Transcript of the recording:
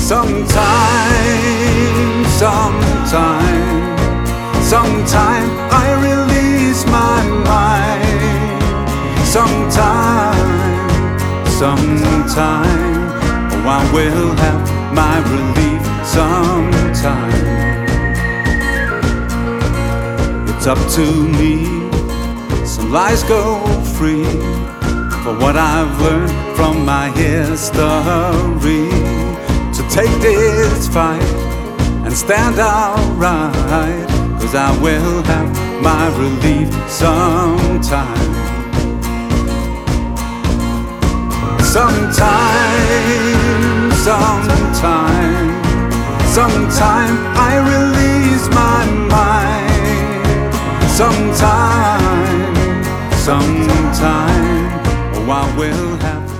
Sometime I release my mind. Sometime, oh, I will have my relief sometime. It's up to me, some lies go free, for what I've learned from my history, to take this fight and stand outright, 'cause I will have my relief sometime. Sometime I release my mind. Sometime, oh, I will have